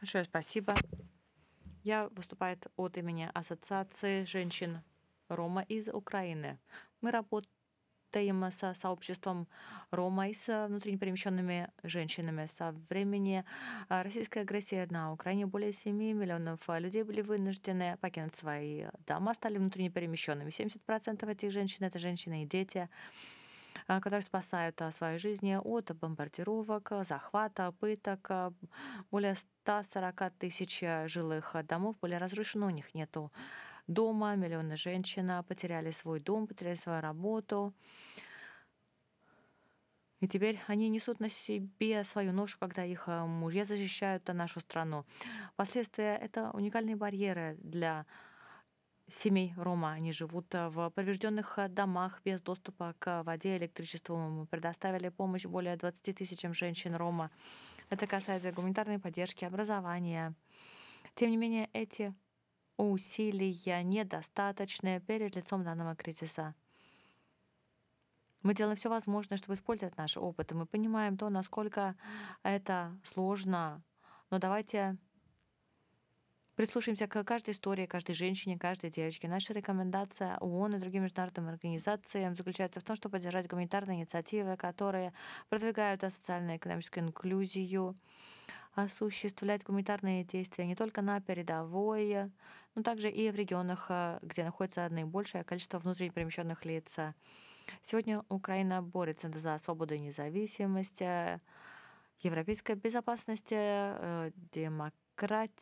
Большое спасибо. Я выступаю от имени Ассоциации женщин Рома из Украины. Мы работаем со сообществом Рома и с внутренне перемещенными женщинами. Со времени российской агрессии на Украине более 7 миллионов людей были вынуждены покинуть свои дома, стали внутренне перемещенными. 70% этих женщин — это женщины и дети, которые спасают свои жизни от бомбардировок, захвата, пыток. Более 140 тысяч жилых домов были разрушены, у них нету дома. Миллионы женщин потеряли свой дом, потеряли свою работу. И теперь они несут на себе свою ношу, когда их мужья защищают нашу страну. Последствия — это уникальные барьеры для семей Рома. Они живут в поврежденных домах без доступа к воде и электричеству. Мы предоставили помощь более 20 тысячам женщин Рома. Это касается гуманитарной поддержки, образования. Тем не менее, эти усилия недостаточны перед лицом данного кризиса. Мы делаем все возможное, чтобы использовать наш опыт, и мы понимаем то, насколько это сложно. Но давайте прислушаемся к каждой истории, каждой женщине, каждой девочке. Наша рекомендация ООН и другим международным организациям заключается в том, чтобы поддержать гуманитарные инициативы, которые продвигают социально-экономическую инклюзию, осуществлять гуманитарные действия не только на передовой, но также и в регионах, где находится наибольшее количество внутренне перемещенных лиц. Сегодня Украина борется за свободу и независимость, европейская безопасность, демократия